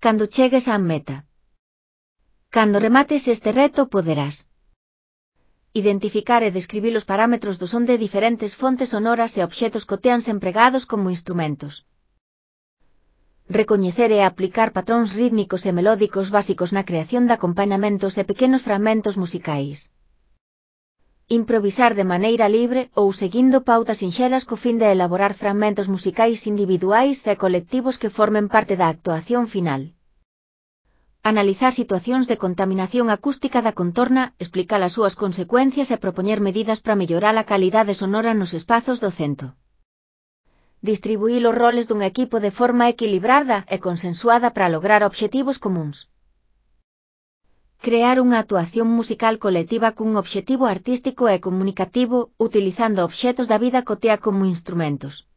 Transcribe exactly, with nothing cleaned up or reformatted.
cando chegues á meta. Cando remates este reto poderás identificar e describir os parámetros do son de diferentes fontes sonoras e obxetos cotiáns empregados como instrumentos. Recoñecer e aplicar patróns rítmicos e melódicos básicos na creación de acompañamentos e pequenos fragmentos musicais. Improvisar de maneira libre ou seguindo pautas sinxelas co fin de elaborar fragmentos musicais individuais e colectivos que formen parte da actuación final. Analizar situacións de contaminación acústica da contorna, explicar as súas consecuencias e propoñer medidas para mellorar a calidade sonora nos espazos do centro. Distribuir os roles dun equipo de forma equilibrada e consensuada para lograr obxectivos comúns. Crear unha actuación musical colectiva cun obxectivo artístico e comunicativo, utilizando obxetos da vida cotiá como instrumentos.